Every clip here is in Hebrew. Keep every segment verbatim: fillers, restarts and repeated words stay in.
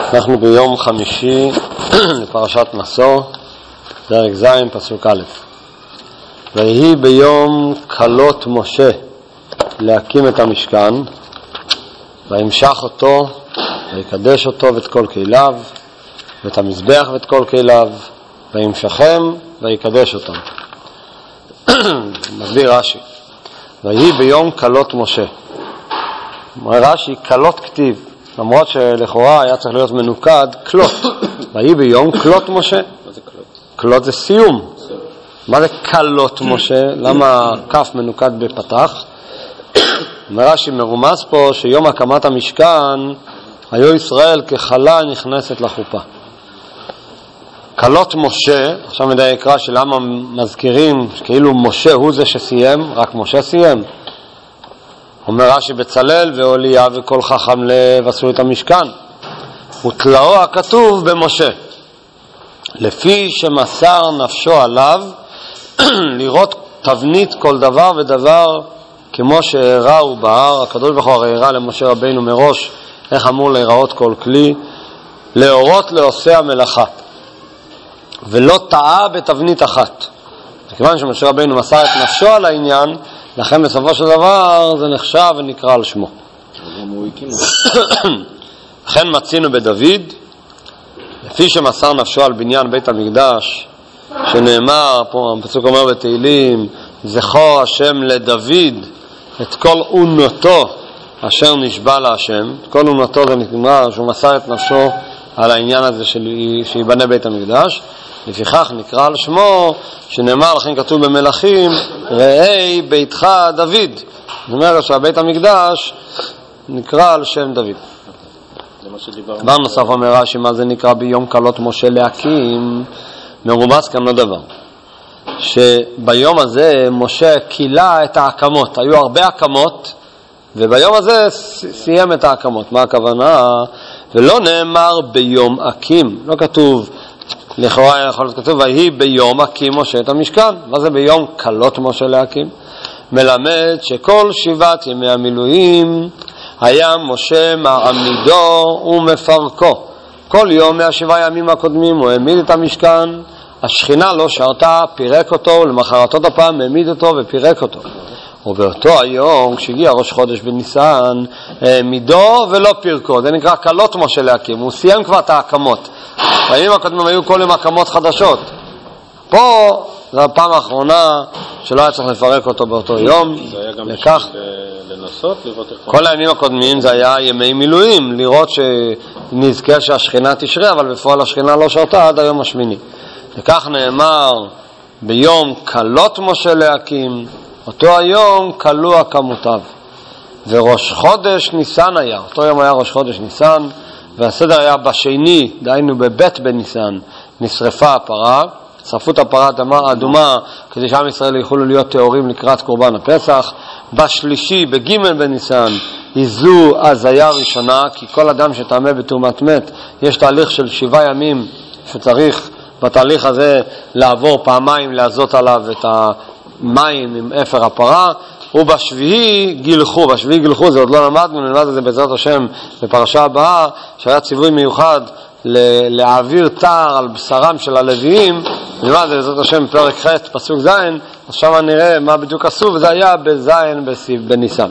אנחנו ביום חמישי לפרשת נשוא, פרק ז' פסוק א'. ויהי ביום כלות משה להקים את המשכן, וימשך אותו ויקדש אותו ואת כל כליו, ואת המזבח ואת כל כליו, וימשכם ויקדש אותם. מסביר רש"י, ויהי ביום כלות משה. אומר רש"י, כלות כתיב, למרות שלכאורה היה צריך להיות מנוקד כלות. ויהי ביום כלות משה. מה זה כלות? כלות זה סיום. מה זה כלות משה? למה כף מנוקד בפתח? אומר רש"י, מרומז פה שיום הקמת המשכן היו ישראל כחלה נכנסת לחופה. כלות משה, עכשיו מדי יקרא שלמה מזכירים כאילו משה הוא זה שסיים, רק משה סיים. אומר רש"י, בצלאל ואוליה וכל חכם לב עשו את המשכן, ותלאו הכתוב במשה, לפי שמסר נפשו עליו לראות תבנית כל דבר ודבר כמו שהראה ובהר. הקדוש ברוך הוא הרי הראה למשה רבינו מראש איך אמור להיראות כל כלי, להורות לעושה המלאכה, ולא טעה בתבנית אחת. כיוון שמשה רבינו מסר את נפשו על העניין, לכן בסופו של דבר זה נחשב ונקרא על שמו. לכן מצינו בדוד, לפי שמסר נפשו על בניין בית המקדש, שנאמר, פה הפסוק אומר בתהילים, זכור השם לדוד את כל אונותו אשר נשבע להשם. כל אונותו זה נאמר שהוא מסר את נפשו על העניין הזה שיבנה בית המקדש, לפיכך נקרא על שמו, שנאמר, לכן כתוב במלכים, ראי ביתך דוד. זאת אומרת שהבית המקדש נקרא על שם דוד. דבר נוסף אומר רש"י, מה זה נקרא ביום כלות משה להקים? מרומז כאן לא דבר, שביום הזה משה קילה את ההקמות. היו הרבה הקמות, וביום הזה סיים את ההקמות. מה הכוונה? ולא נאמר ביום הקים, לא כתוב, לכאורה יכול להיות כתוב ויהי ביום הקים משה את המשכן. מה זה ביום כלות משה להקים? מלמד שכל שבעת ימי המילואים היה משה מעמידו ומפרקו. כל יום מהשבעה ימים הקודמים הוא העמיד את המשכן, השכינה לא שרתה, פירק אותו, ולמחרת עוד הפעם העמיד אותו ופירק אותו. ובאותו היום כשהגיע ראש חודש בניסן העמידו ולא פירקו. זה נקרא כלות משה להקים. הוא סיים כבר את ההקמות. בימים הקודמים היו כל יום הקמות חדשות. פה זו הפעם האחרונה שלא היה צריך לפרק אותו באותו יום. זה היה גם לכך, לנסות לראות איך... כל הימים הקודמים זה היה ימי מילואים, לראות שנזכר שהשכינה תשרה, אבל בפועל השכינה לא שרתה עד היום השמיני. וכך נאמר ביום כלות משה להקים, אותו היום כלו הקמותיו. וראש חודש ניסן היה, אותו יום היה ראש חודש ניסן, והסדר היה בשני, דהיינו בבית בניסן, נשרפה הפרה, שרפו את הפרה האדומה כדי שעם ישראל יכולו להיות טהורים לקראת קורבן הפסח. בשלישי, בג' בניסן, איזו הזיה ראשונה, כי כל אדם שטמא בתאומת מת, יש תהליך של שבעה ימים שצריך בתהליך הזה לעבור פעמיים, לעזות עליו את המים עם אפר הפרה. ובשביעי גילחו, בשביעי גילחו, זה עוד לא למדנו, נלמד את זה בעזרת השם בפרשה הבאה, שהיה ציווי מיוחד להעביר תער על בשרם של הלוויים. נלמד את זה בעזרת השם פרק ח' פסוק ז', אז שם נראה מה בדיוק עשו, וזה היה בזין בניסן.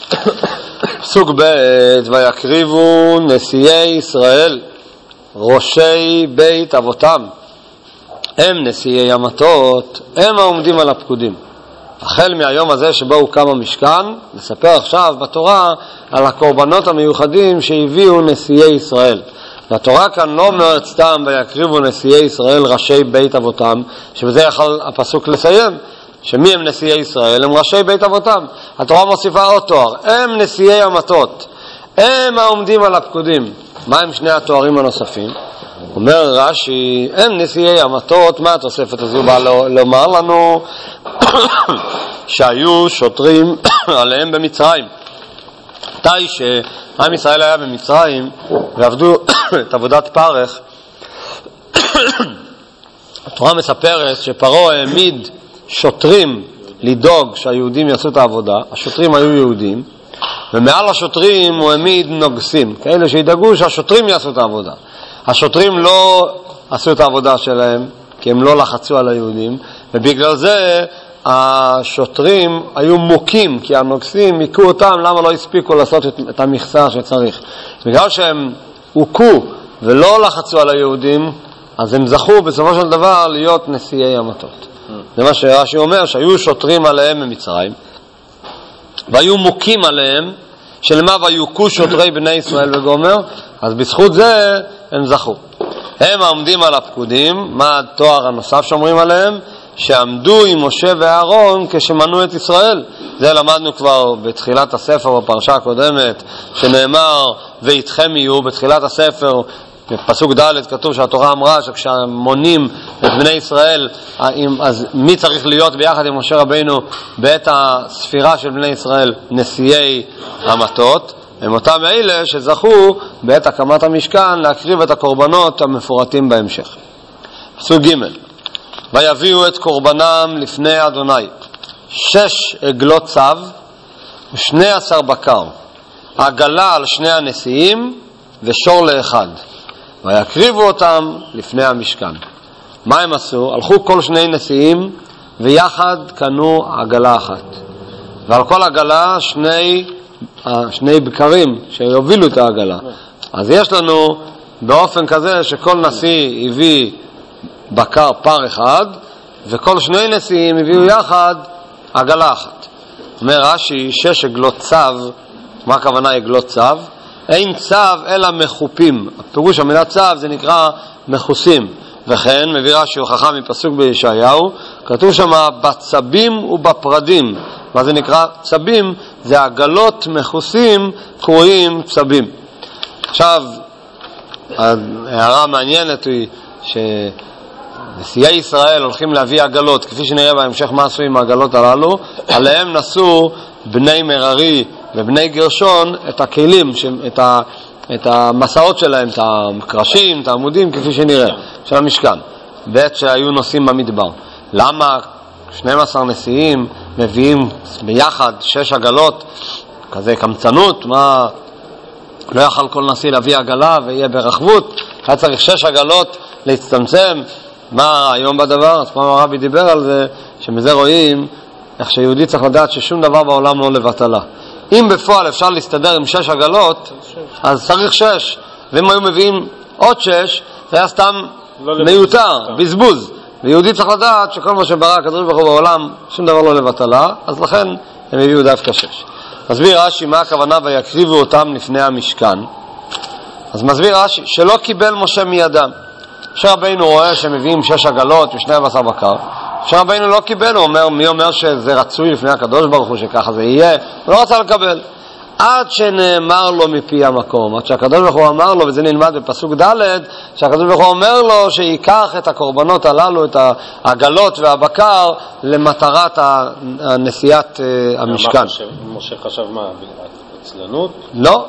פסוק ב', ויקריבו נשיאי ישראל ראשי בית אבותם, הם נשיאי המטות, הם העומדים על הפקודים. החל מהיום הזה שבו הוקם המשכן, נספר עכשיו בתורה על הקורבנות המיוחדים שהביאו נשיאי ישראל. והתורה כאן לא אומרת סתם ויקריבו נשיאי ישראל ראשי בית אבותם, שבזה יכול הפסוק לסיים, שמי הם נשיאי ישראל? הם ראשי בית אבותם. התורה מוסיפה עוד תואר, הם נשיאי המטות, הם העומדים על הפקודים. מה הם שני התוארים הנוספים? אומר רש"י, הם נשיאי המטות. מה התוספת הזו באה לומר לנו? שהיו שוטרים עליהם במצרים. מתי שעם ישראל היה במצרים ועבדו את עבודת פרך, התורה מספרת שפרעה העמיד שוטרים לדאוג שהיהודים יעשו את העבודה. השוטרים היו יהודים, ומעל השוטרים הוא העמיד נוגסים, כאלה שידאגו שהשוטרים יעשו את העבודה. השוטרים לא עשו את העבודה שלהם, כי הם לא לחצו על היהודים, ובגלל זה השוטרים היו מוכים, כי הנוגסים היכו אותם, למה לא הספיקו לעשות את, את המכסה שצריך. בגלל שהם הוכו ולא לחצו על היהודים, אז הם זכו בסופו של דבר להיות נשיאי המטות. זה מה שרש"י אומר, שהיו שוטרים עליהם ממצרים, והיו מוכים עליהם, שלמה ויוכו שוטרי בני ישראל וגומר, אז בזכות זה הם זכו. הם עומדים על הפקודים, מה התואר הנוסף שאומרים עליהם? שעמדו עם משה ואהרון כשמנו את ישראל. זה למדנו כבר בתחילת הספר, בפרשה הקודמת, שנאמר ואיתכם יהיו. בתחילת הספר, בפסוק ד' כתוב שהתורה אמרה שכשמונים את בני ישראל, אז מי צריך להיות ביחד עם משה רבינו בעת הספירה של בני ישראל? נשיאי המטות. הם אותם אלה שזכו בעת הקמת המשכן להקריב את הקורבנות המפורטים בהמשך. פסוק ג' ויביאו את קורבנם לפני אדוני שש עגלות צב ושני עשר בקר, עגלה על שני הנשיאים ושור לאחד, ויקריבו אותם לפני המשכן. מה הם עשו? הלכו כל שני נשיאים ויחד קנו עגלה אחת, ועל כל עגלה שני שני בקרים שיובילו את העגלה. אז יש לנו באופן כזה שכל נשיא הביא בקר פר אחד, וכל שני נשיאים הביאו יחד עגלה אחת. אומר רש"י, שש עגלות צב. מה הכוונה עגלות צב? אין צב אלא מחופים. הפירוש המילה צב זה נקרא מחוסים. וכן מביא רש"י הוכחה מפסוק בישעיהו, כתוב שם בצבים ובפרדים. מה זה נקרא צבים? זה עגלות מחוסים קרויים צבים. עכשיו, ההערה המעניינת היא שנשיאי ישראל הולכים להביא עגלות, כפי שנראה בהמשך מה עשו עם העגלות הללו, עליהם נשאו בני מררי ובני גרשון את הכלים, את, ה, את המסעות שלהם, את הקרשים, את העמודים, כפי שנראה, של המשכן, בעת שהיו נוסעים במדבר. למה שנים עשר נשיאים מביאים ביחד שש עגלות? כזה קמצנות, מה? לא יכל כל נשיא להביא עגלה ויהיה ברחבות, היה צריך שש עגלות להצטמצם. מה היום בדבר? אז פעם הרבי דיבר על זה, שמזה רואים איך שיהודי צריך לדעת ששום דבר בעולם לא לבטלה. אם בפועל אפשר להסתדר עם שש עגלות, אז צריך שש, ואם היו מביאים עוד שש, זה היה סתם מיותר, בזבוז. ויהודי צריך לדעת שכל מה שברא הקדוש ברוך הוא בעולם, שום דבר לא לבטלה, אז לכן הם הביאו דווקא שש. מסביר רש"י מה הכוונה ויקריבו אותם לפני המשכן. אז מסביר רש"י שלא קיבל משה מידם. משה רבינו רואה שמביאים שש עגלות ושני עשר בקר. משה רבינו לא קיבל, הוא אומר, מי אומר שזה רצוי לפני הקדוש ברוך הוא שככה זה יהיה? הוא לא רצה לקבל. עד שנאמר לו מפי המקום, עד שהקדוש ברוך הוא אמר לו, וזה נלמד בפסוק ד', שהקדוש ברוך הוא אומר לו שיקח את הקורבנות הללו, את העגלות והבקר, למטרת נשיאת המשכן. משה חשב מה? עצלנות? לא.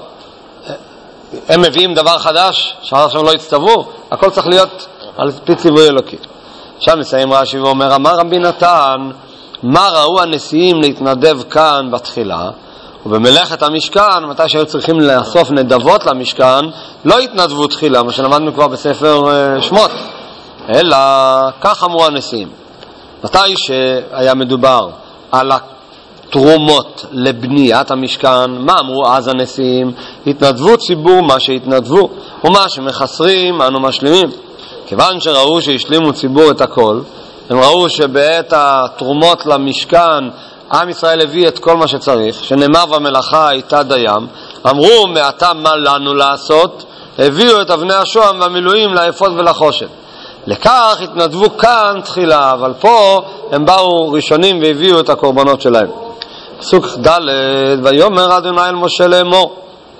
הם מביאים דבר חדש, שעכשיו לא יצטוו, הכל צריך להיות על פי ציווי אלוקי. עכשיו מסיים רש"י ואומר, אמר רבי נתן, מה ראו הנשיאים להתנדב כאן בתחילה? ובמלאכת המשכן, מתי שהיו צריכים לאסוף נדבות למשכן, לא התנדבו תחילה, מה שלמדנו כבר בספר שמות, אלא כך אמרו הנשיאים. מתי שהיה מדובר על התרומות לבניית המשכן, מה אמרו אז הנשיאים? התנדבו ציבור מה שהתנדבו, ומה שמחסרים אנו משלימים. כיוון שראו שהשלימו ציבור את הכל, הם ראו שבעת התרומות למשכן עם ישראל הביא את כל מה שצריך, שנאמר במלאכה הייתה דיים, אמרו מעתה מה לנו לעשות, הביאו את אבני השוהם והמילואים לאפוד ולחושן. לכך התנדבו כאן תחילה, אבל פה הם באו ראשונים והביאו את הקורבנות שלהם. פסוק ד' ויאמר אדוני אל משה לאמור,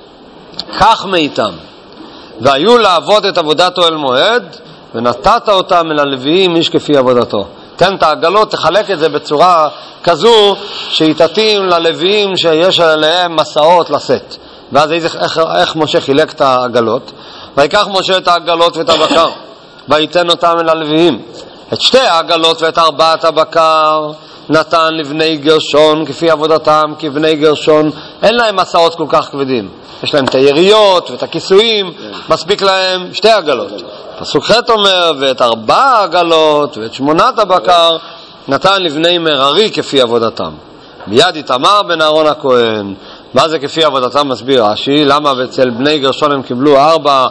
קח מאיתם, והיו לעבוד את עבודת אוהל מועד, ונתת אותם אל הלוויים איש כפי עבודתו. תן את העגלות, תחלק את זה בצורה כזו שהיא תתאים ללוויים שיש עליהם מסעות לשאת. ואז איך, איך, איך משה חילק את העגלות? ויקח משה את העגלות ואת הבקר, וייתן אותם אל הלוויים. את שתי העגלות ואת ארבעת הבקר נתן לבני גרשון כפי עבודתם, כי בני גרשון אין להם מסעות כל כך כבדים, יש להם את היריות ואת הכיסויים, מספיק להם שתי עגלות. פסוק ח' אומר, ואת ארבע עגלות ואת שמונת הבקר נתן לבני מררי כפי עבודתם. מיד איתמר בן אהרון הכהן. מה זה כפי עבודתם? מסביר רש"י, למה אצל בני גרשון הם קיבלו ארבע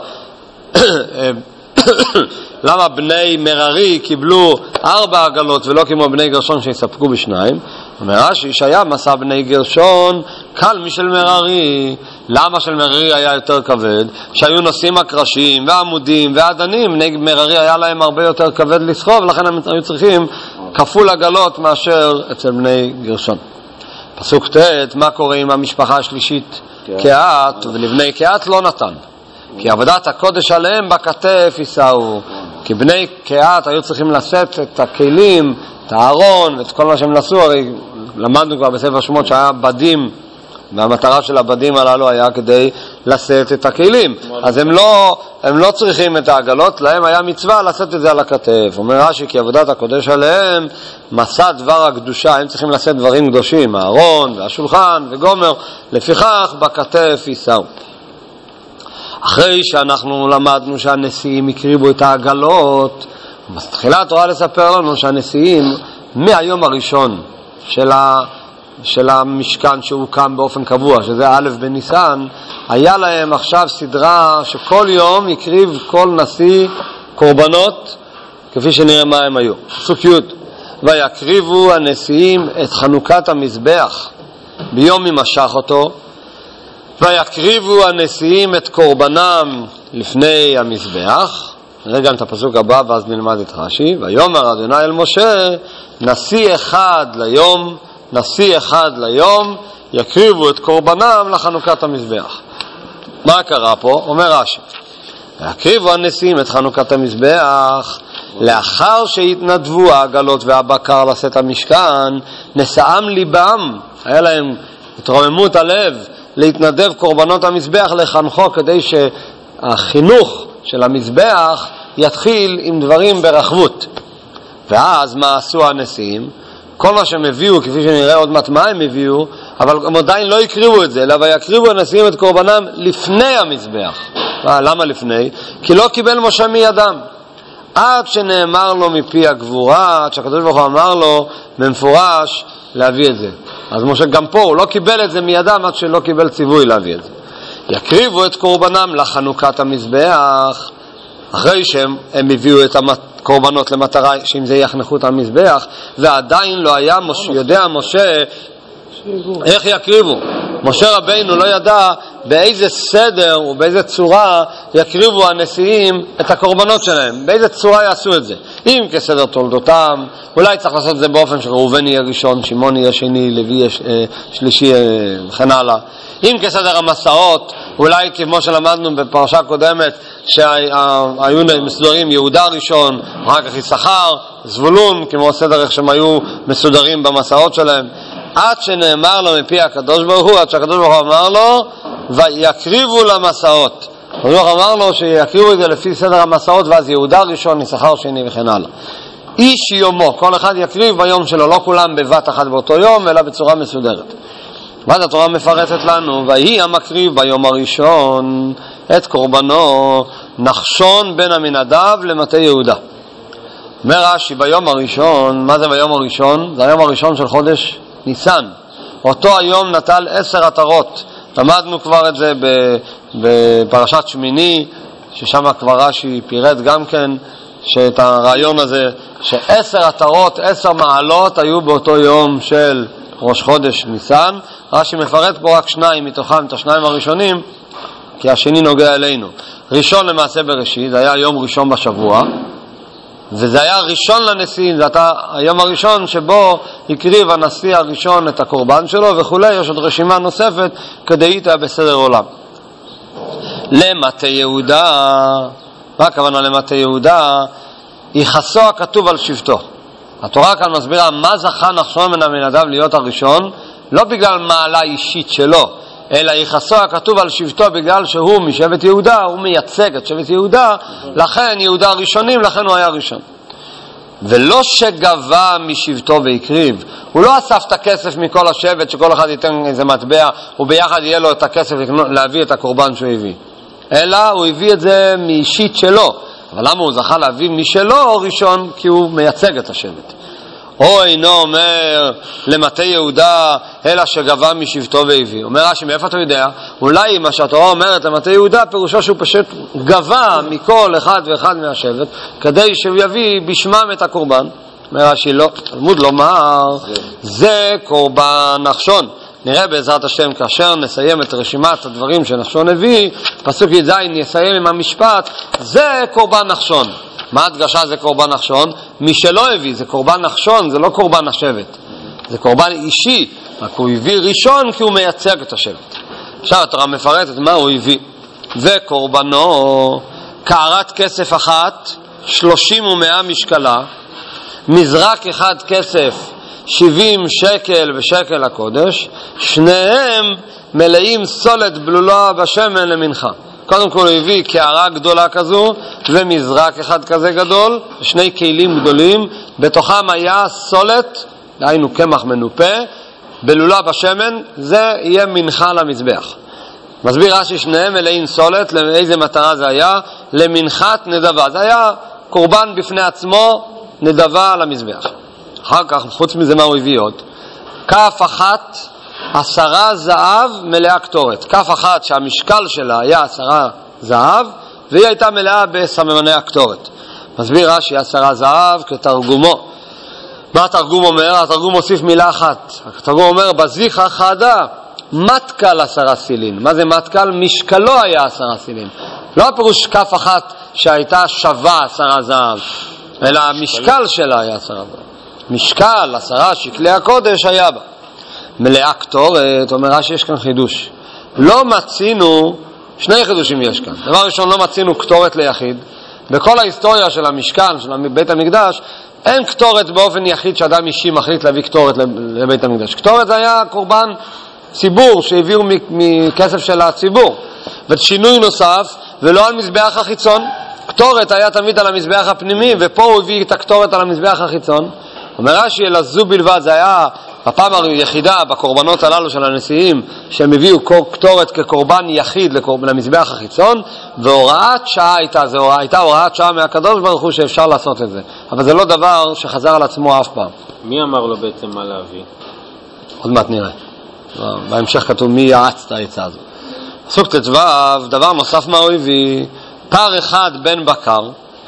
למה בני מררי קיבלו ארבע עגלות ולא כמו בני גרשון שהסתפקו בשניים? אומר רש"י, שהיה מסע בני גרשון קל משל מררי. למה של מררי היה יותר כבד? שהיו נושאים הקרשים והעמודים והעדנים, בני מררי היה להם הרבה יותר כבד לסחוב, לכן הם היו צריכים כפול עגלות מאשר אצל בני גרשון. פסוק ט', מה קורה עם המשפחה השלישית? קהת, ולבני קהת לא נתן, כי עבודת הקודש עליהם בכתף יישאו. כי בני קהת היו צריכים לשאת את הכלים, את הארון ואת כל מה שהם נשאו. הרי למדנו כבר בספר שמות שהיה בדים, והמטרה של הבדים הללו היה כדי לשאת את הכלים, אז הם לא, הם לא צריכים את העגלות, להם היה מצווה לשאת את זה על הכתף. אומר רש"י, כי עבודת הקודש עליהם מסע דבר הקדושה, הם צריכים לשאת דברים קדושים, הארון והשולחן וגומר, לפיכך בכתף יישאו. אחרי שאנחנו למדנו שהנשיאים הקריבו את העגלות, מתחילה התורה לספר לנו שהנשיאים מהיום הראשון של ה... של המשכן שהוקם באופן קבוע, שזה א' בניסן, היה להם עכשיו סדרה שכל יום יקריב כל נשיא קורבנות כפי שנראה מה הם היו. פסוק י', ויקריבו הנשיאים את חנוכת המזבח ביום ממשך אותו, ויקריבו הנשיאים את קורבנם לפני המזבח. רגע את הפסוק הבא ואז נלמד את רש"י. ויאמר אדוני אל משה, נשיא אחד ליום נשיא אחד ליום יקריבו את קורבנם לחנוכת המזבח. מה קרה פה? אומר רש"י, יקריבו הנשיאים את חנוכת המזבח לאחר שהתנדבו העגלות והבקר לשאת המשכן, נשאם ליבם, היה להם התרוממות הלב להתנדב קורבנות המזבח לחנכו, כדי שהחינוך של המזבח יתחיל עם דברים ברחבות. ואז מה עשו הנשיאים? כל מה שהם הביאו, כפי שנראה עוד מעט מה הם הביאו, אבל הם עדיין לא יקריבו את זה, אלא ויקריבו הנשיאים את קורבנם לפני המזבח. למה לפני? כי לא קיבל משה מידם, עד שנאמר לו מפי הגבורה, עד שהקדוש ברוך הוא אמר לו במפורש להביא את זה. אז משה גם פה הוא לא קיבל את זה מידם עד שלא קיבל ציווי להביא את זה. יקריבו את קורבנם לחנוכת המזבח, אחרי שהם הביאו את הקורבנות למטרה שאם זה יחנכו את המזבח, ועדיין לא היה משה, יודע משה איך יקריבו. משה רבינו לא ידע באיזה סדר ובאיזה צורה יקריבו הנשיאים את הקורבנות שלהם, באיזה צורה יעשו את זה. אם כסדר תולדותם, אולי צריך לעשות את זה באופן שראובן יהיה ראשון, שמעון יהיה שני, לוי יהיה שלישי וכן הלאה. אם כסדר המסעות, אולי כמו שלמדנו בפרשה קודמת שהיו מסודרים יהודה ראשון, אחר כך יששכר, זבולון, כמו סדר איך שהם היו מסודרים במסעות שלהם, עד שנאמר לו מפי הקדוש ברוך הוא, עד שהקדוש ברוך הוא אמר לו ויקריבו למסעות. הקדוש ברוך הוא אמר לו שיקריבו את זה לפי סדר המסעות, ואז יהודה ראשון, יששכר שני וכן הלאה. איש יומו, כל אחד יקריב ביום שלו, לא כולם בבת אחת באותו יום אלא בצורה מסודרת. ואז התורה מפרטת לנו, ויהי המקריב ביום הראשון את קורבנו נחשון בן עמינדב למטה יהודה. אומר רש"י, ביום הראשון, מה זה ביום הראשון? זה היום הראשון של חודש ניסן. אותו היום נטל עשר עטרות. למדנו כבר את זה בפרשת שמיני, ששם כבר רש"י פירט גם כן שאת הרעיון הזה, שעשר עטרות, עשר מעלות היו באותו יום של ראש חודש ניסן. רש"י מפרט פה רק שניים מתוכם, את השניים הראשונים, כי השני נוגע אלינו. ראשון למעשה בראשית, זה היה יום ראשון בשבוע, וזה היה ראשון לנשיאים, זה היה היום הראשון שבו הקריב הנשיא הראשון את הקורבן שלו וכולי. יש עוד רשימה נוספת כדי איתה בסדר עולם. למטה יהודה, מה הכוונה למטה יהודה? יחסו הכתוב על שבטו. התורה כאן מסבירה מה זכה נחשון בן עמינדב להיות הראשון, לא בגלל מעלה אישית שלו, אלא יחסו הכתוב על שבטו בגלל שהוא משבט יהודה, הוא מייצג את שבט יהודה, לכן יהודה ראשונים, לכן הוא היה ראשון. ולא שגבה משבטו והקריב. הוא לא אסף את הכסף מכל השבט שכל אחד ייתן איזה מטבע וביחד יהיה לו את הכסף להביא את הקורבן שהוא הביא, אלא הוא הביא את זה מאישית שלו. אבל למה הוא זכה להביא משלו ראשון? כי הוא מייצג את השבט. או אינו אומר למטה יהודה אלא שגבה משבטו והביא. אומר רש"י, מאיפה אתה יודע? אולי מה שהתורה אומרת למטה יהודה פירושו שהוא פשוט גבה מכל אחד ואחד מהשבט כדי שהוא יביא בשמם את הקורבן. אומר רש"י, לא, תלמוד לומר זה קורבן נחשון. נראה בעזרת השם כאשר נסיים את רשימת הדברים שנחשון הביא, פסוק י"ז נסיים עם המשפט זה קורבן נחשון. מה הדגשה זה קורבן נחשון? מי שלא הביא, זה קורבן נחשון, זה לא קורבן השבט, זה קורבן אישי, רק הוא הביא ראשון כי הוא מייצג את השבט. עכשיו התורה מפרטת מה הוא הביא. וקורבנו קערת כסף אחת שלושים ומאה משקלה, מזרק אחד כסף שבעים שקל ושקל הקודש, שניהם מלאים סולת בלולה בשמן למנחה. קודם כל הוא הביא קערה גדולה כזו ומזרק אחד כזה גדול, שני כלים גדולים, בתוכם היה סולת, דהיינו קמח מנופה, בלולה בשמן, זה יהיה מנחה למזבח. מסביר רש"י, שניהם מלאים סולת, לאיזה מטרה זה היה? למנחת נדבה. זה היה קורבן בפני עצמו, נדבה למזבח. אחר כך, חוץ מזה מה הוא הביא עוד? כף אחת, עשרה זהב מלאה קטורת. כף אחת שהמשקל שלה היה עשרה זהב, והיא הייתה מלאה בסממני הקטורת. מסביר רש"י, עשרה זהב כתרגומו. מה התרגום אומר? התרגום מוסיף מילה אחת. התרגום אומר, בזיחה חדה, מתקל עשרה סילין. מה זה מתקל? משקלו היה עשרה סילין. לא הפירוש כף אחת שהייתה שווה עשרה זהב, אלא המשקל שלה היה עשרה זהב. משקל עשרה שקלי הקודש היה בה. מלאה קטורת, אומר שיש כאן חידוש. לא מצינו, שני חידושים יש כאן. דבר ראשון, לא מצינו קטורת ליחיד. בכל ההיסטוריה של המשכן, של בית המקדש, אין קטורת באופן יחיד שאדם אישי מחליט להביא קטורת לבית המקדש. קטורת זה היה קורבן ציבור שהביאו מכסף של הציבור. ושינוי נוסף, ולא על מזבח החיצון. קטורת היה תמיד על המזבח הפנימי, ופה הוא הביא את הקטורת על המזבח החיצון. אומר רש"י, אלא זו בלבד, זה היה הפעם היחידה בקורבנות הללו של הנשיאים שהם הביאו קטורת כקורבן יחיד למזבח החיצון, והוראת שעה הייתה, זה הייתה הוראת שעה מהקדוש ברוך הוא שאפשר לעשות את זה, אבל זה לא דבר שחזר על עצמו אף פעם. מי אמר לו בעצם מה להביא? עוד מעט נראה, בהמשך כתוב מי יעץ את העצה הזו. פסוק ט"ו, דבר נוסף מה הוא הביא, פר אחד בן בקר,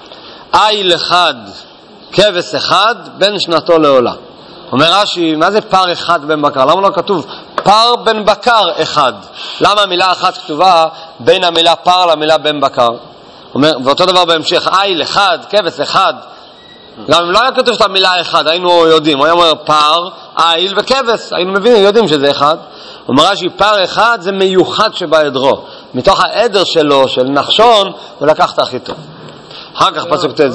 איל אחד כבש אחד בין שנתו לעולה. אומר רש"י, מה זה פר אחד בן בקר? למה לא כתוב פר בן בקר אחד? למה המילה אחת כתובה בין המילה פר למילה בן בקר? אומר, ואותו דבר בהמשך, איל אחד, כבש אחד. גם אם לא היה כתוב את המילה אחד, היינו יודעים. הוא היה אומר פר, איל וכבש, היינו מבינים, יודעים שזה אחד. אומר רש"י, פר אחד זה מיוחד שבעדרו. מתוך העדר שלו, של נחשון, הוא לקח את הכי טוב. אחר כך פסוק ט"ז,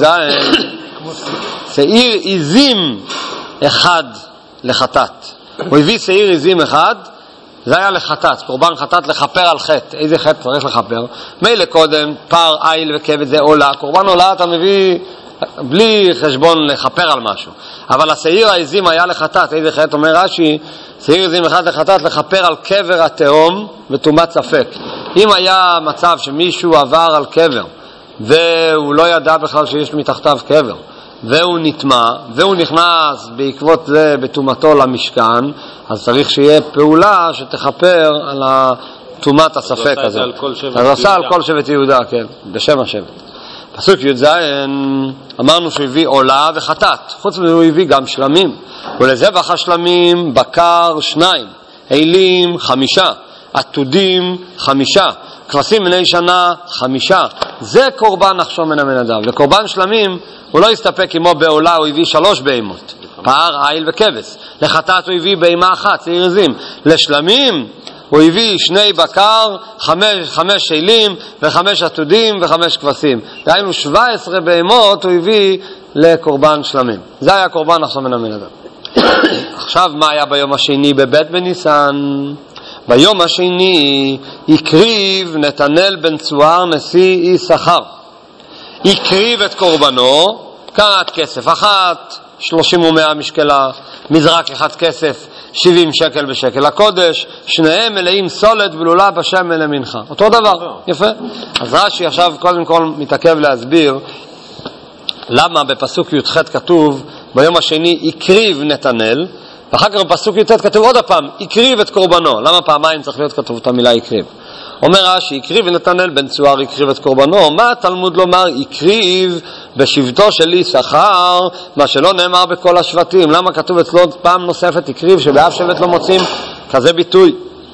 שעיר עזים אחד לחטאת. הוא הביא שעיר עזים אחד, זה היה לחטאת, קורבן חטאת לכפר על חטא. איזה חטא צריך לכפר? מילא קודם, פר, איל וכבש זה עולה. קורבן עולה אתה מביא בלי חשבון לכפר על משהו. אבל השעיר העזים היה לחטאת. איזה חטא? אומר רש"י, שעיר עזים אחד לחטאת לכפר על קבר התהום וטומאת ספק. אם היה מצב שמישהו עבר על קבר והוא לא ידע בכלל שיש מתחתיו קבר, והוא נטמע, והוא נכנס בעקבות זה בטומאתו למשכן, אז צריך שיהיה פעולה שתכפר על טומאת הספק הזה. אז עשה על כל שבט יהודה, כן, בשם השבט. פסוק י"ז, אמרנו שהוא הביא עולה וחטאת, חוץ מזה הוא הביא גם שלמים, ולזבח השלמים בקר שניים, אילים חמישה, עתודים חמישה, כבשים בני שנה חמישה. זה קורבן נחשון מן המנדב. לקורבן שלמים הוא לא הסתפק כמו בעולה, הוא הביא שלוש בהמות, פר, איל וכבש. לחטאת הוא הביא בהמה אחת, שעיר עזים. לשלמים הוא הביא שני בקר, חמש, חמש אילים וחמש עתודים וחמש כבשים. דהיינו שבע עשרה בהמות הוא הביא לקורבן שלמים. זה היה קורבן נחשון מן המנדב. עכשיו מה היה ביום השני בבית בניסן? ביום השני הקריב נתנאל בן צוער נשיא יששכר, הקריב את קורבנו קרת כסף אחת, שלושים ומאה משקלה, מזרק אחד כסף, שבעים שקל בשקל הקודש, שניהם מלאים סולת בלולה בשם אל המנחה. אותו דבר, יפה. אז רש"י עכשיו קודם כל מתעכב להסביר למה בפסוק י"ח כתוב ביום השני הקריב נתנאל, ואחר כך בפסוק י"ט כתוב עוד הפעם הקריב את קורבנו. למה פעמיים צריך להיות כתוב את המילה הקריב? אומר רש"י, הקריב נתנאל בן צוער הקריב את קורבנו. מה התלמוד לומר הקריב בשבטו של יששכר, מה שלא נאמר בכל השבטים? למה כתוב אצלו פעם נוספת הקריב שבאף שבט לא מוצאים כזה ביטוי?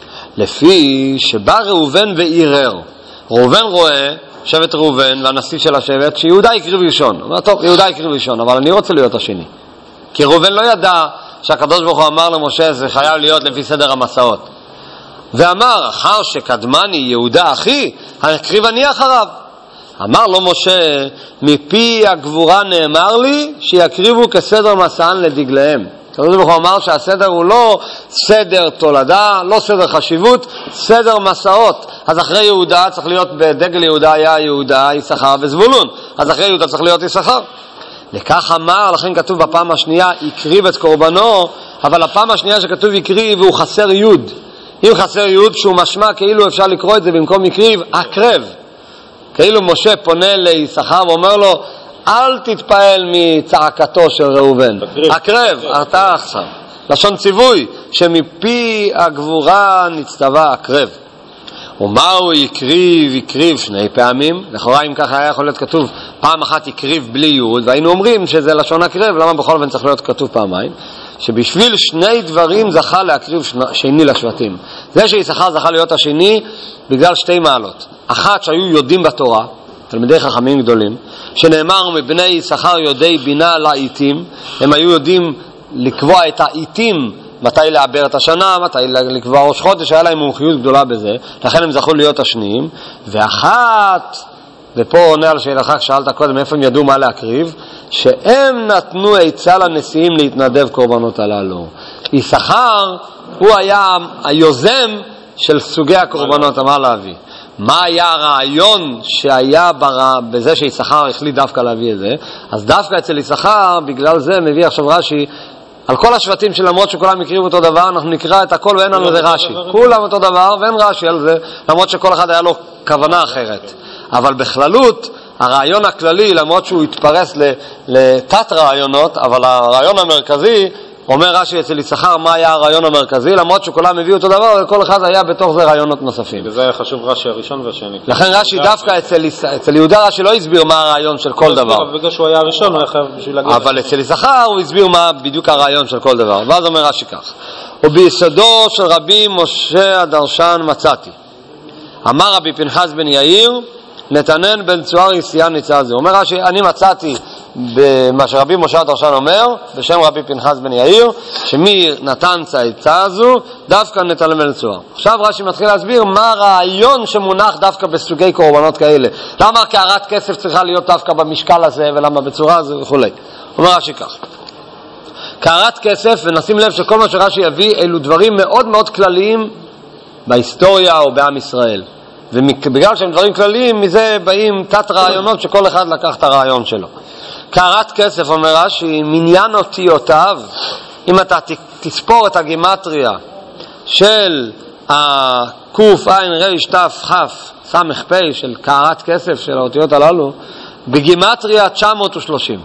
לפי שבא ראובן ועירר. ראובן רואה, שבט ראובן והנשיא של השבט, שיהודה הקריב ראשון. הוא אומר, טוב, יהודה הקריב ראשון, אבל אני רוצה להיות השני. כי ראובן לא ידע שהקדוש ברוך הוא אמר למשה זה חייב להיות לפי סדר המסעות. ואמר, אחר שקדמני יהודה אחי, הקריב אני אחריו. אמר לו משה, מפי הגבורה נאמר לי שיקריבו כסדר מסען לדגליהם. הקדוש ברוך הוא אמר שהסדר הוא לא סדר תולדה, לא סדר חשיבות, סדר מסעות. אז אחרי יהודה צריך להיות, בדגל יהודה היה יהודה, יששכר וזבולון. אז אחרי יהודה צריך להיות יששכר. לכך אמר, לכן כתוב בפעם השנייה הקריב את קורבנו, אבל הפעם השנייה שכתוב הקריב הוא חסר יוד. אם חסר יוד שהוא משמע כאילו אפשר לקרוא את זה במקום הקריב, הקרב. כאילו משה פונה ליששכר ואומר לו, אל תתפעל מצעקתו של ראובן. הקרב, אתה עכשיו. לשון ציווי, שמפי הגבורה נצטווה הקרב. ומהו יקריב, יקריב שני פעמים. לכאורה אם ככה היה יכול להיות כתוב פעם אחת יקריב בלי יוד, והיינו אומרים שזה לשון הקרב, למה בכל אופן צריך להיות כתוב פעמיים? שבשביל שני דברים זכה להקריב שני לשבטים. זה שיששכר זכה להיות השני בגלל שתי מעלות. אחת שהיו יודעים בתורה, תלמידי חכמים גדולים, שנאמר מבני יששכר יודעי בינה לעיתים, הם היו יודעים לקבוע את העיתים, מתי לעבר את השנה, מתי לקבוע ראש חודש, היה להם מומחיות גדולה בזה, לכן הם זכו להיות השניים. ואחת, ופה עונה על שאלתך שאלת קודם, איפה הם ידעו מה להקריב? שהם נתנו עצה לנשיאים להתנדב קורבנות הללו. יששכר הוא היה היוזם של סוגי הקורבנות, אמר להביא. מה היה הרעיון שהיה בזה שיששכר החליט דווקא להביא את זה? אז דווקא אצל יששכר, בגלל זה מביא עכשיו רש"י, על כל השבטים שלמרות שכולם הקריבו אותו דבר, אנחנו נקרא את הכל ואין לנו זה רש"י. כולם אותו דבר ואין רש"י על זה, למרות שכל אחד היה לו כוונה אחרת. אבל בכללות, הרעיון הכללי, למרות שהוא התפרס לתת רעיונות, אבל הרעיון המרכזי, אומר רש"י אצל יששכר מה היה הרעיון המרכזי, למרות שכולם הביאו אותו דבר, וכל אחד היה בתוך זה רעיונות נוספים. וזה היה חשוב רש"י הראשון והשני. לכן רש"י דווקא אצל, אצל יהודה רש"י לא הסביר מה הרעיון של כל דבר. אבל בגלל שהוא היה הראשון, הוא היה חייב בשביל להגיד. אבל אצל יששכר הוא הסביר מה בדיוק הרעיון של כל דבר. ואז אומר רש"י כך, וביסודו של רבי משה הדרשן מצאתי. אמר רבי פנחס בן יאיר, נתנאל בן צוער יסיין ניצה זה. אומר רש"י, אני מצאתי במה שרבי משה הדרשן אומר, בשם רבי פנחס בן יאיר, שמי נתן צאצא הזו, דווקא נתנאל בן צוער. עכשיו רש"י מתחיל להסביר מה הרעיון שמונח דווקא בסוגי קורבנות כאלה. למה קערת כסף צריכה להיות דווקא במשקל הזה, ולמה בצורה הזו וכו'. אומר רש"י כך, קערת כסף, ונשים לב שכל מה שרש"י יביא, אלו דברים מאוד מאוד כלליים בהיסטוריה או בעם ישראל. ובגלל שהם דברים כלליים, מזה באים תת רעיונות שכל אחד לקח את הרעיון שלו. קערת כסף, אומר רש"י, מניין אותיותיו, אם אתה תספור את הגימטריה של הקוף עין ריש תף חף סמך פי של קערת כסף של האותיות הללו, בגימטריה תשע מאות ושלושים,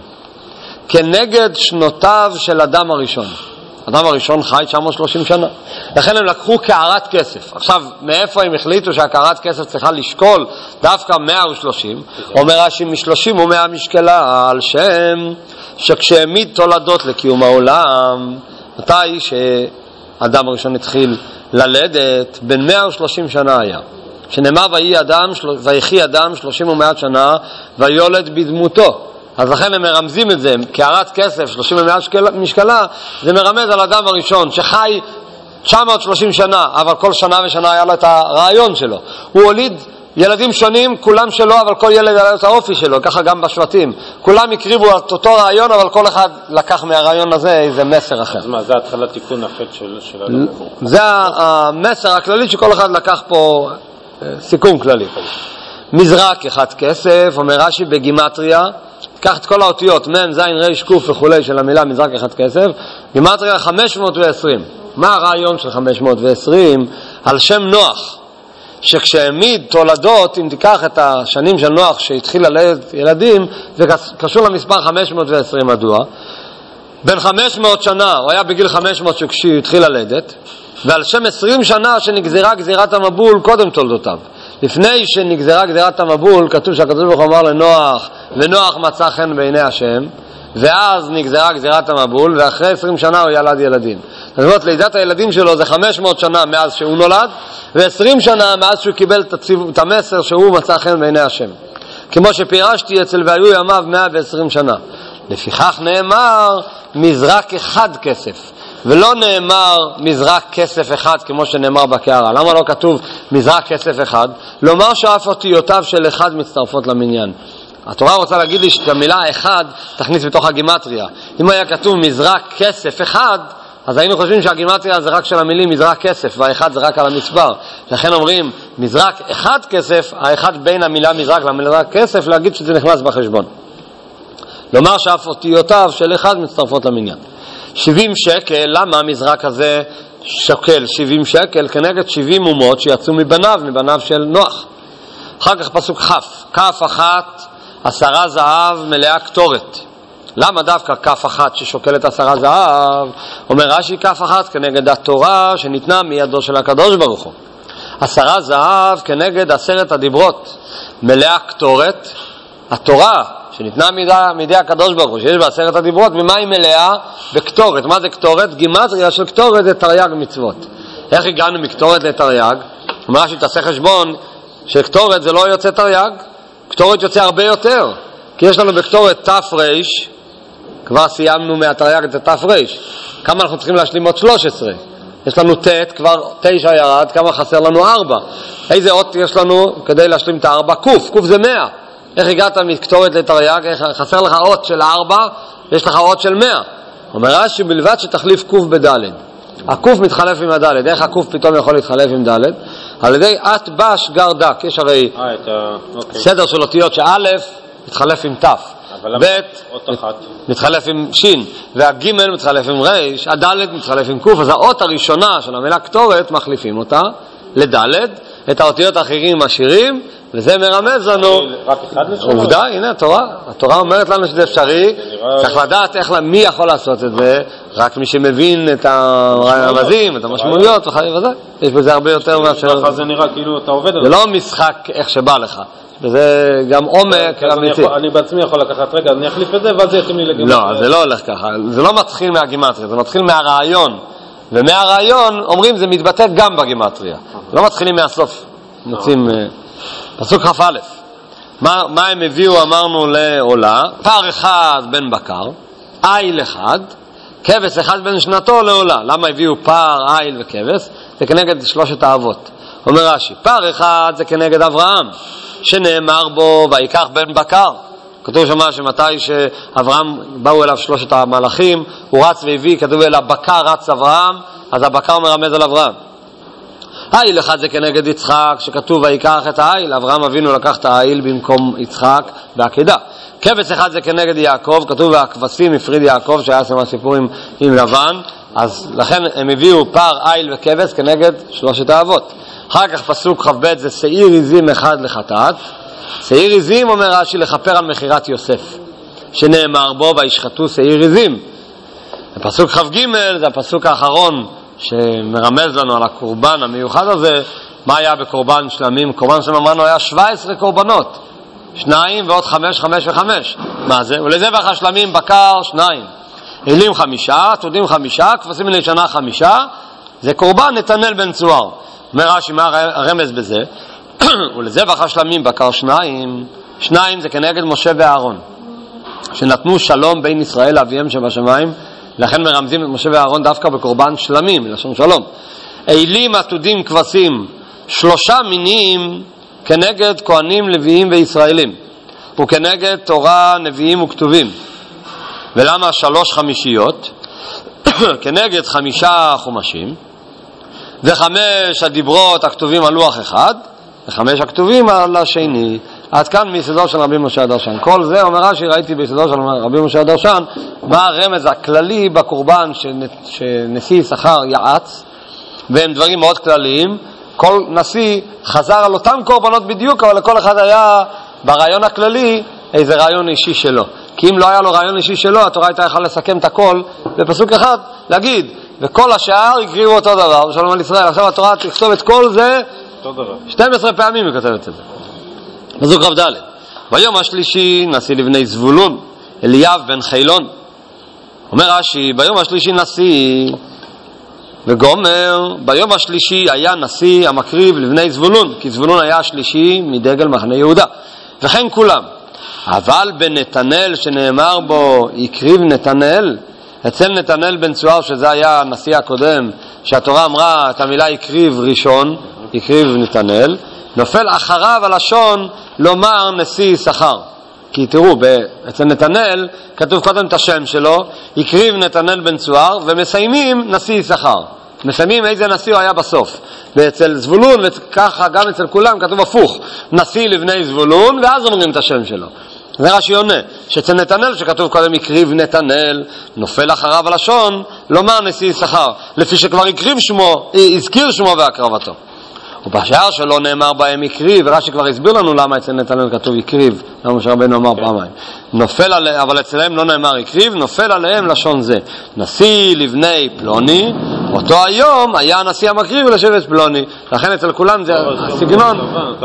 כנגד שנותיו של אדם הראשון. אדם הראשון חי תשע מאות ושלושים שנה. לכן הם לקחו קערת כסף. עכשיו, מאיפה הם החליטו שהקערת כסף צריכה לשקול דווקא מאה ושלושים? אומר רש"י, מ-שלושים ומאה משקלה, על שם שכשהעמיד תולדות לקיום העולם, מתי שאדם הראשון התחיל ללדת, בין מאה ושלושים שנה היה. שנאמר ויהי אדם, ויחי אדם שלושים ומאה שנה, ויולד בדמותו. אז לכן הם מרמזים את זה, קערת כסף, שלושים ומאה משקלה, זה מרמז על אדם הראשון, שחי תשע מאות ושלושים שנה, אבל כל שנה ושנה היה לו את הרעיון שלו. הוא הוליד ילדים שונים, כולם שלו, אבל כל ילד היה לו את האופי שלו, ככה גם בשבטים. כולם הקריבו את אותו רעיון, אבל כל אחד לקח מהרעיון הזה איזה מסר אחר. אז מה, זה התחלת תיקון החטא של, של אדם? זה המסר הכללי שכל אחד לקח פה סיכום כללי. מזרק אחד כסף, אומר רש"י בגימטריה, תיקח את כל האותיות, מן, זין, ריש, קוף וכולי של המילה מזרק אחד כסף, גימטריה חמש מאות ועשרים. מה הרעיון של חמש מאות ועשרים? על שם נוח, שכשהעמיד תולדות, אם תיקח את השנים של נוח שהתחיל ללדת ילדים, זה קשור למספר חמש מאות ועשרים. מדוע? בין חמש מאות שנה, הוא היה בגיל חמש מאות כשהוא התחיל ללדת, ועל שם עשרים שנה שנגזרה גזירת המבול קודם תולדותיו. לפני שנגזרה גזירת המבול, כתוב שהקדוש ברוך הוא אמר לנוח, ונוח מצא חן בעיני השם, ואז נגזרה גזירת המבול, ואחרי עשרים שנה הוא ילד ילדים. זאת אומרת, לידת הילדים שלו זה חמש מאות שנה מאז שהוא נולד, ו-עשרים שנה מאז שהוא קיבל את המסר שהוא מצא חן בעיני השם. כמו שפירשתי אצל והיו ימיו מאה ועשרים שנה. לפיכך נאמר מזרק אחד כסף, ולא נאמר מזרק כסף אחד כמו שנאמר בקערה. למה לא כתוב מזרק כסף אחד? לומר שאף אותיותיו של אחד מצטרפות למניין. התורה רוצה להגיד לי שאת המילה אחד תכניס בתוך הגימטריה. אם היה כתוב מזרק כסף אחד, אז היינו חושבים שהגימטריה זה רק של המילים מזרק כסף, והאחד זה רק על המספר. לכן אומרים מזרק אחד כסף, האחד בין המילה מזרק למילה כסף, להגיד שזה נכנס בחשבון. לומר שאף אותיותיו של אחד מצטרפות למניין. שבעים שקל, למה המזרק הזה שוקל שבעים שקל? כנגד שבעים אומות שיצאו מבניו, מבניו של נוח. אחר כך פסוק חף, כף אחת עשרה זהב מלאה קטורת. למה דווקא כף אחת ששוקלת עשרה זהב? אומר רש"י כף אחת כנגד התורה שניתנה מידו של הקדוש ברוך הוא. עשרה זהב כנגד עשרת הדיברות מלאה קטורת. התורה שניתנה מידי, מידי הקדוש ברוך הוא שיש בעשרת הדיברות, ומה היא מלאה? בקטורת. מה זה קטורת? גימטריה של קטורת זה תרי"ג מצוות. איך הגענו מקטורת לתרי"ג? אומר רש"י תעשה חשבון שקטורת זה לא יוצא תרי"ג, קטורת יוצא הרבה יותר, כי יש לנו בקטורת תף ריש, כבר סיימנו מהתרי"ג את התף ריש. כמה אנחנו צריכים להשלים עוד שלוש עשרה? יש לנו ת', כבר תשע ירד, כמה חסר לנו? ארבע. איזה אות יש לנו כדי להשלים את הארבע? קוף, קוף זה מאה. איך הגעת מקטורת לתרי"ג? חסר לך אות של ארבע, יש לך אות של מאה. אומר רש"י בלבד שתחליף קוף בדלת. הקוף מתחלף עם הדלת. איך הקוף פתאום יכול להתחלף עם דלת? על ידי את בש גר דק. יש הרי אה, את ה... אוקיי. סדר של אותיות שא' מתחלף עם ת', ב' מתחלף עם שין, והג' מתחלף עם ריש, הד' מתחלף עם קוף. אז האות הראשונה של המילה קטורת מחליפים אותה לד', את האותיות האחרים משאירים, וזה מרמז לנו עובדה. הנה התורה, התורה אומרת לנו שזה אפשרי. צריך לדעת איך, מי יכול לעשות את זה? רק מי שמבין את הרמזים, את המשמעויות וזה. יש בזה הרבה יותר מאשר, זה נראה כאילו אתה עובד על זה לא משחק איך שבא לך, וזה גם עומק אמיתי. אני בעצמי יכול לקחת רגע, אני אחליף את זה ואז זה יתאים לי לגימטריה. לא, זה לא הולך ככה. זה לא מתחיל מהגימטריה, זה מתחיל מהרעיון, ומהרעיון אומרים זה מתבטא גם בגימטריה. לא מתחילים מהסוף. נוצאים פסוק כ"א. מה, מה הם הביאו? אמרנו לעולה, פר אחד בן בקר, איל אחד, כבש אחד בן שנתו לעולה. למה הביאו פר, איל וכבש? זה כנגד שלושת האבות. אומר רש"י, פר אחד זה כנגד אברהם, שנאמר בו ויקח בן בקר. כתוב שמה שמתי שאברהם באו אליו שלושת המלאכים, הוא רץ והביא, כתוב אליו בקר רץ אברהם, אז הבקר מרמז על אברהם. האיל אחד זה כנגד יצחק, שכתוב ויקח את האיל, אברהם אבינו לקח את האיל במקום יצחק בעקידה. כבש אחד זה כנגד יעקב, כתוב והכבשים הפריד יעקב, שהיה שם הסיפור עם, עם לבן, אז לכן הם הביאו פר, איל וכבש כנגד שלושת האבות. אחר כך פסוק כ"ב זה שעיר עזים אחד לחטאת. שעיר עזים אומר רש"י לכפר על מחירת יוסף, שנאמר בו וישחטו שעיר עזים. הפסוק כ"ג זה הפסוק האחרון שמרמז לנו על הקורבן המיוחד הזה. מה היה בקורבן שלמים? קורבן שלמים אמרנו היה שבע עשרה קורבנות, שניים ועוד חמש, חמש וחמש. מה זה? ולזבח השלמים בקר שניים, אלים חמישה, תודים חמישה, כבשים בני שנה חמישה. זה קורבן נתנאל בן צוהר. אומר רש"י מה הרמז בזה? ולזבח השלמים בקר שניים, שניים זה כנגד משה ואהרון שנתנו שלום בין ישראל לאביהם שבשמיים, לכן מרמזים את משה ואהרון דווקא בקורבן שלמים, לשון שלום. אלים, עתודים, כבשים, שלושה מינים כנגד כהנים, לוויים וישראלים, וכנגד תורה, נביאים וכתובים. ולמה שלוש חמישיות? כנגד חמישה חומשים, וחמש הדיברות הכתובים על לוח אחד, וחמש הכתובים על השני. עד כאן מיסודו של רבי משה הדרשן. כל זה אומר רש"י, ראיתי ביסודו של רבי משה הדרשן, מה הרמז הכללי בקורבן שנשיא יששכר יעץ, והם דברים מאוד כלליים. כל נשיא חזר על אותם קורבנות בדיוק, אבל לכל אחד היה ברעיון הכללי איזה רעיון אישי שלו. כי אם לא היה לו רעיון אישי שלו, התורה הייתה יכולה לסכם את הכל בפסוק אחד, להגיד, וכל השאר יקריבו אותו דבר, שלום על ישראל. עכשיו התורה תכתוב את כל זה שתים עשרה פעמים היא כותבת את זה. פסוק רב ד' ביום השלישי נשיא לבני זבולון אליאב בן חילון. אומר רש"י, ביום השלישי נשיא וגומר, ביום השלישי היה נשיא המקריב לבני זבולון, כי זבולון היה השלישי מדגל מחנה יהודה, וכן כולם. אבל בנתנאל שנאמר בו יקריב נתנאל, אצל נתנאל בן צוהר, שזה היה הנשיא הקודם, שהתורה אמרה את המילה יקריב ראשון, יקריב נתנאל, נופל אחריו הלשון לומר נשיא יששכר. כי תראו, אצל נתנאל כתוב קודם את השם שלו, יקריב נתנאל בן צוהר, ומסיימים נשיא יששכר. מסיימים איזה נשיא הוא היה בסוף. ואצל זבולון, וככה גם אצל כולם, כתוב הפוך, נשיא לבני זבולון, ואז אומרים את השם שלו. זה רש"י עונה, שאצל נתנאל שכתוב קודם יקריב נתנאל, נופל אחריו הלשון לומר נשיא יששכר, לפי שכבר יקריב שמו, הזכיר שמו והקרבתו. ובשאר שלא נאמר בהם יקריב, ורש"י כבר הסביר לנו למה אצל נתנאל כתוב יקריב, למה משה רבנו אמר פעמיים. נופל עליהם, אבל אצלם לא נאמר יקריב, נופל עליהם לשון זה. נשיא לבני פלוני, אותו היום היה הנשיא המקריב לשבט פלוני. לכן אצל כולם זה הסגנון.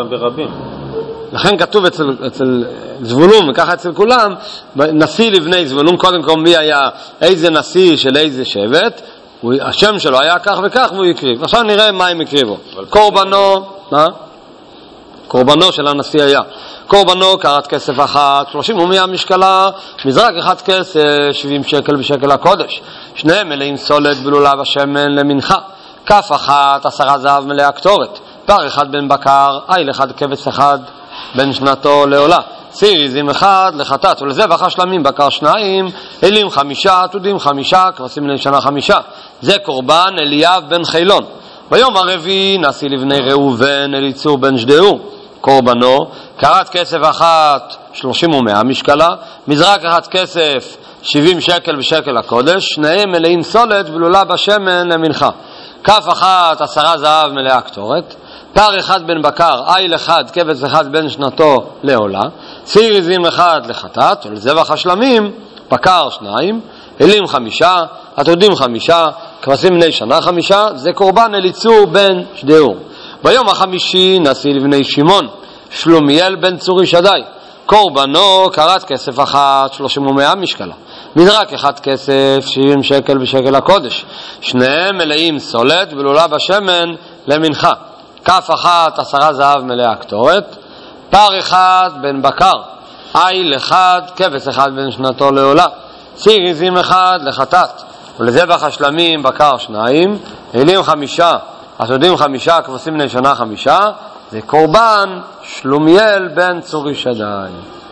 לכן כתוב אצל, אצל זבולון, וככה אצל כולם, נשיא לבני זבולון, קודם כל מי היה, איזה נשיא של איזה שבט, השם שלו היה כך וכך והוא יקריב. עכשיו נראה מה הם יקריבו. קורבנו, מה? קורבנו של הנשיא היה. קורבנו קרת כסף אחת, שלושים ומאה משקלה, מזרק אחד כסף, שבעים שקל בשקל הקודש. שניהם מלאים סולת בלולב השמן למנחה. כף אחת, עשרה זהב מלאה קטורת. פר אחד בן בקר, איל אחד כבש אחד, בין שנתו לעולה. סיר עזים אחד לחטאת, ולזבח השלמים בקר שניים, אלים חמישה, עתודים חמישה, כבשים בני שנה חמישה. זה קורבן אליאב בן חילון. ביום הרביעי נשיא לבני ראובן אליצור בן שדאור. קורבנו קרת כסף אחת, שלושים ומאה משקלה, מזרק אחד כסף, שבעים שקל בשקל הקודש, שניהם מלאים סולת ולולה בשמן למנחה. כף אחת, עשרה זהב מלאה קטורת. פר אחד בן בקר, איל אחד, כבש אחד בין שנתו לעולה, סיר עזים אחד לחטאת, ולזבח השלמים, בקר שניים, אלים חמישה, עתודים חמישה, כבשים בני שנה חמישה, זה קורבן אליצור בן שדאור. ביום החמישי נשיא לבני שמעון, שלומיאל בן צורי שדי. קורבנו קרת כסף אחת, שלושים ומאה משקלה. מזרק אחד כסף, שבעים שקל בשקל הקודש. שניהם מלאים סולת ולולה בשמן למנחה. כף אחת, עשרה זהב מלאה קטורת. פר אחד בן בקר, איל אחד, כבש אחד בן שנתו לעולה. סיר עזים אחד לחטאת, ולזבח השלמים בקר שניים, אלים חמישה, עתודים חמישה, כבשים בני שנה חמישה. זה קורבן שלומיאל בן צורי שדי.